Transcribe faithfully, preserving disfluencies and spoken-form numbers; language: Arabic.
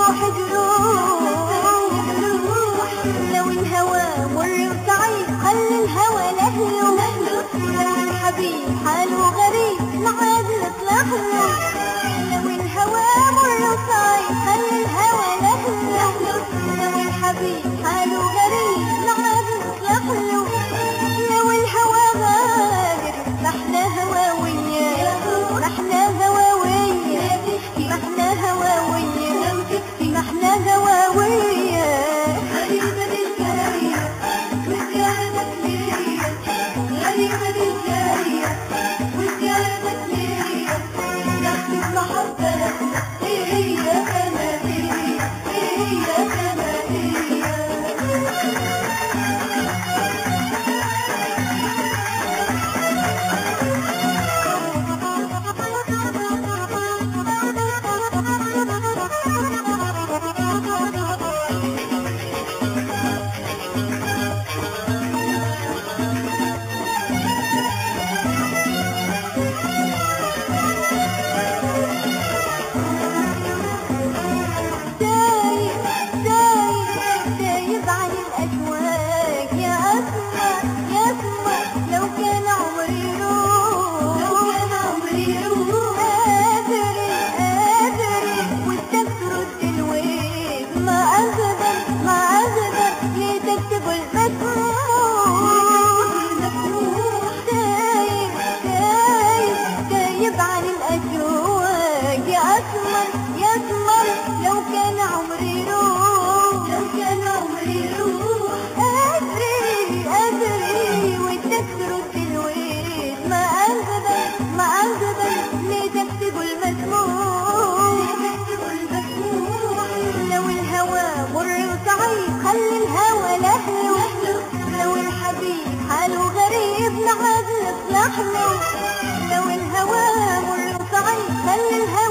جروح جروح، لو الهوى مر وصعيب خلي الهوى لهله، لو الحبيب حاله غريب معاد نصلح له، لو الهوى مر وصعيب خلي الهوى لهله، لو الحبيب حاله غريب معاد نصلح له، لو الهوى غادر رحنا هواوية، رحنا هواوية، رحنا هواوية، رحنا هواوية. غريبة الجاية وزيادتك ليا، غريبة الجاية وزيادتك ليا، نفس المحبة هي هي كما هي، هي كما هي. خلي الهوى لهله، لو الحبيب حاله غريب معاد نصلح له، لو الهوى مر وصعيب خلي الهوى